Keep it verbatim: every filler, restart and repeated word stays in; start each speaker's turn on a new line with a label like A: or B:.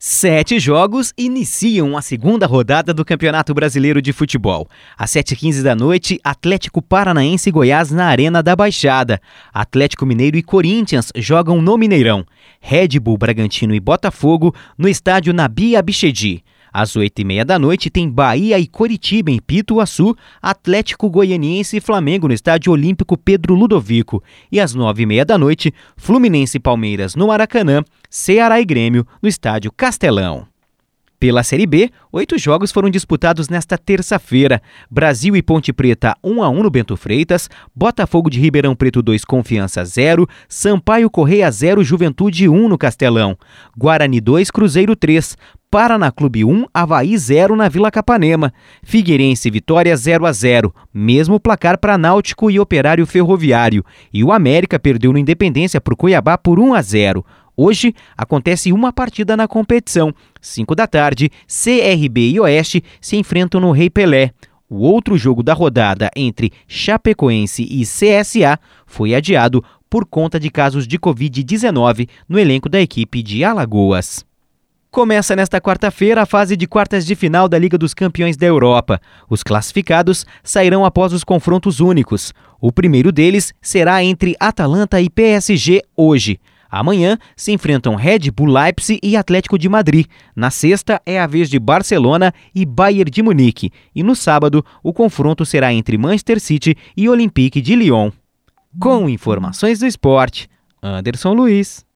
A: Sete jogos iniciam a segunda rodada do Campeonato Brasileiro de Futebol. Às sete e quinze da noite, Atlético Paranaense e Goiás na Arena da Baixada. Atlético Mineiro e Corinthians jogam no Mineirão. Red Bull, Bragantino e Botafogo no estádio Nabi Abichedi. Às oito e meia da noite tem Bahia e Coritiba em Pituaçu, Atlético Goianiense e Flamengo no estádio Olímpico Pedro Ludovico. E às nove e meia da noite, Fluminense e Palmeiras no Maracanã, Ceará e Grêmio no estádio Castelão. Pela Série B, oito jogos foram disputados nesta terça-feira. Brasil e Ponte Preta um a um no Bento Freitas, Botafogo de Ribeirão Preto dois, Confiança zero, Sampaio Correia zero, Juventude um no Castelão, Guarani dois, Cruzeiro três, Paraná Clube um, Avaí zero na Vila Capanema, Figueirense e Vitória zero a zero, mesmo placar para Náutico e Operário Ferroviário, e o América perdeu no Independência por Cuiabá por um a zero. Hoje acontece uma partida na competição. cinco da tarde, C R B e Oeste se enfrentam no Rei Pelé. O outro jogo da rodada entre Chapecoense e C S A foi adiado por conta de casos de covid dezenove no elenco da equipe de Alagoas. Começa nesta quarta-feira a fase de quartas de final da Liga dos Campeões da Europa. Os classificados sairão após os confrontos únicos. O primeiro deles será entre Atalanta e P S G hoje. Amanhã se enfrentam Red Bull Leipzig e Atlético de Madrid. Na sexta é a vez de Barcelona e Bayern de Munique. E no sábado o confronto será entre Manchester City e Olympique de Lyon. Com informações do esporte, Anderson Luiz.